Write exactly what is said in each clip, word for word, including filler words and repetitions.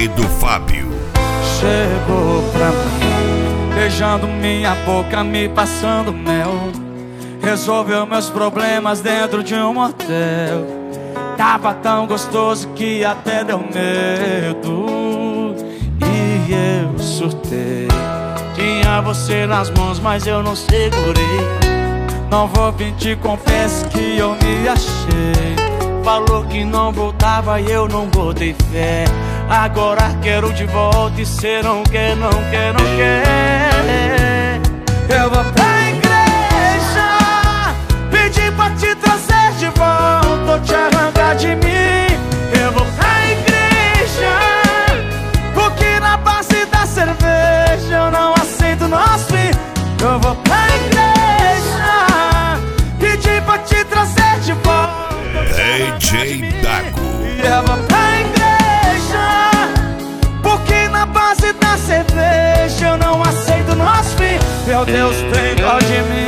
R do Fábio. Chegou pra mim, beijando minha boca, me passando mel. Resolveu meus problemas dentro de um motel. Tava tão gostoso que até deu medo. E eu surtei. Tinha você nas mãos, mas eu não segurei. Não vou mentir, confesso que eu me achei. Falou que não voltava e eu não botei fé. Agora quero de volta e cê não quer, não quer, não quer. Eu vou pra igreja pedir pra te trazer de volta ou te arrancar de mim. Eu vou pra igreja porque na base da cerveja eu não aceito nosso fim. Eu vou pra igreja pedir pra te trazer de volta D J Dago. Eu vou pra igreja porque na base da cerveja eu não aceito nosso fim. Meu Deus, tem dó de mim.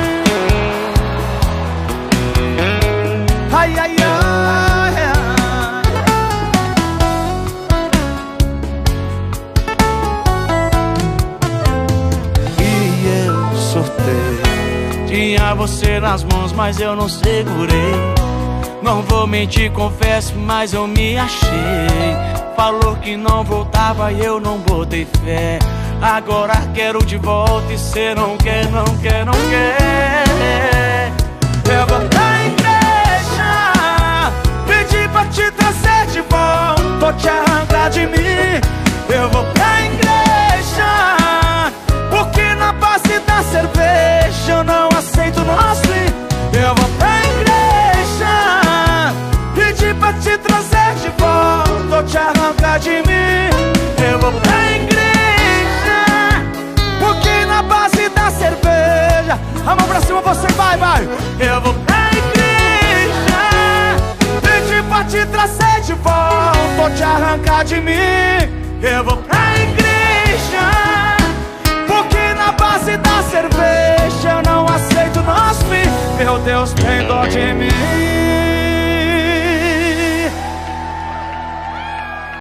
Ai, ai, ai, ai. E eu surtei. Tinha você nas mãos, mas eu não segurei. Não vou mentir, confesso, mas eu me achei. Falou que não voltava e eu não botei fé. Agora quero de volta e cê não quer, não quer, não quer. Eu vou pra igreja pedir pra te trazer de volta ou te arrancar de mim. Eu vou pra igreja porque na base da cerveja eu não aceito nosso fim. Eu vou pra igreja pedir pra te trazer de volta ou te arrancar de mim. Eu vou pra igreja porque na base da cerveja. A mão pra cima, você vai, vai. Eu vou pra igreja pedir pra te trazer de volta ou te arrancar de mim. Eu vou pra igreja porque na base da cerveja eu não aceito nosso fim. Meu Deus, tem dó de mim.